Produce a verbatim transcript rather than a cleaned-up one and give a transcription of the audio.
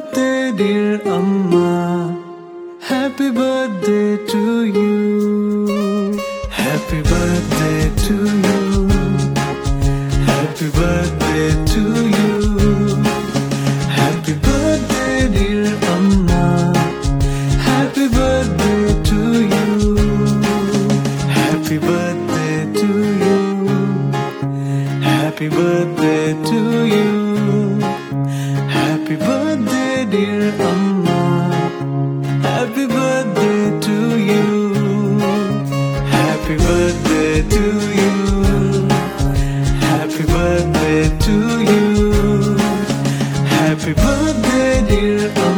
birthday, dear Amma. Happy birthday to you. Happy birthday to you. Happy birthday to you. Happy birthday, dear Amma. Happy birthday to you. Happy birthday to you. Happy birthday to you. Happy birthday, dear Amma. Happy birthday to you. Happy birthday to you. Happy birthday to you. Happy birthday, dear Amma.